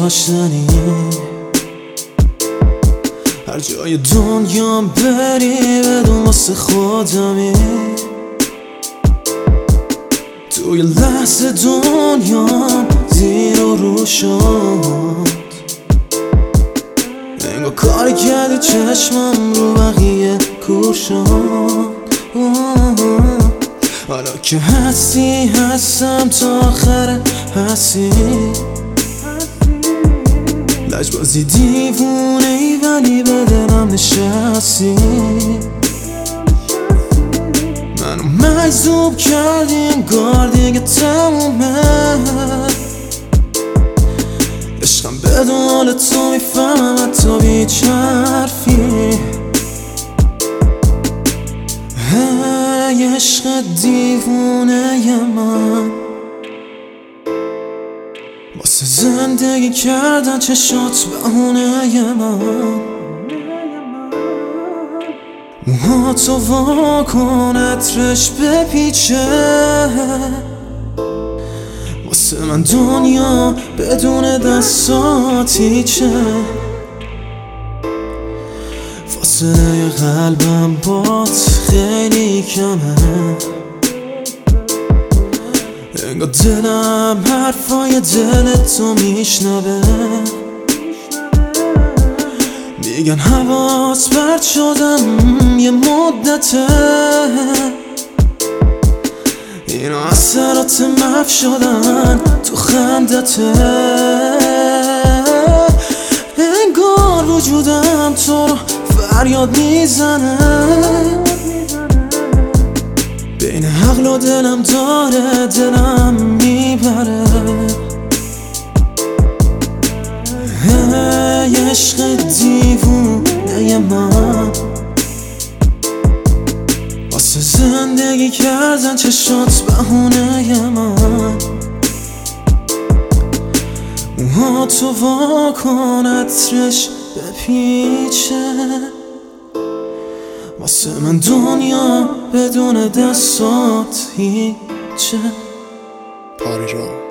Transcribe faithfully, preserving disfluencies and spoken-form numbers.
داشتنی، هر جای دنیا بری بدون واسه خودمی. توی لحظه دنیا زیر و رو شد، انگار کاری کردی چشمم رو بقیه کور شد. حالا که هستی هستم تا آخر هستی، لجبازی دیوونه ای ولی به دلم نشستی. منو مجذوب کردی انگار دیگه تمومه، عشقم بدون حال تو میفهمم حتی بیچ حرفی. ای عشق دیوونه من، واسه زندگی کردن چشات بهونه من. موهاتو وا کن عطرش بپیچه، واسه من دنیا بدون دستاتی چه. فاصله قلبم بات خیلی کمه، انگار دلم حرفای دلتو میشنوه. میگن حواس پرت شدم یه مدته، اینا اثرات محو شدن تو خندته. انگار وجودم تو رو فریاد میزنه، بین عقل و دلم داره دلم میبره. ای عشق دیوونه من، واسه زندگی کردن چشات بهونه من. موهاتو وا کن عطرش بپیچه، واسه من دنیا بدون دستات هیچه. پاری را